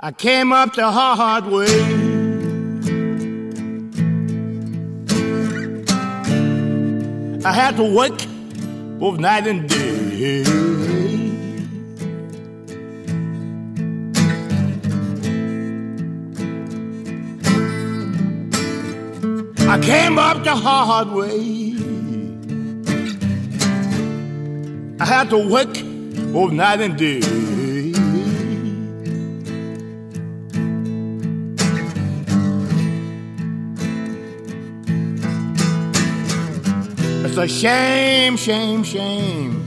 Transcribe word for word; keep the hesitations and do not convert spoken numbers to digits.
I came up the hard way. I had to work both night and day. I came up the hard way. I had to work both night and day. It's a shame, shame, shame